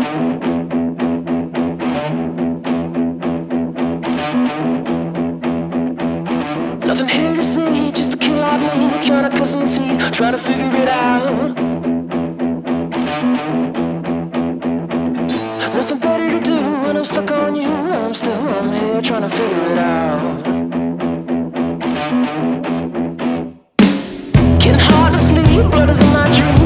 Nothing here to see, just a kid like me, trying to cut some teeth, trying to figure it out. Nothing better to do when I'm stuck on you. I'm here trying to figure it out. Getting hard to sleep, blood is in my dreams.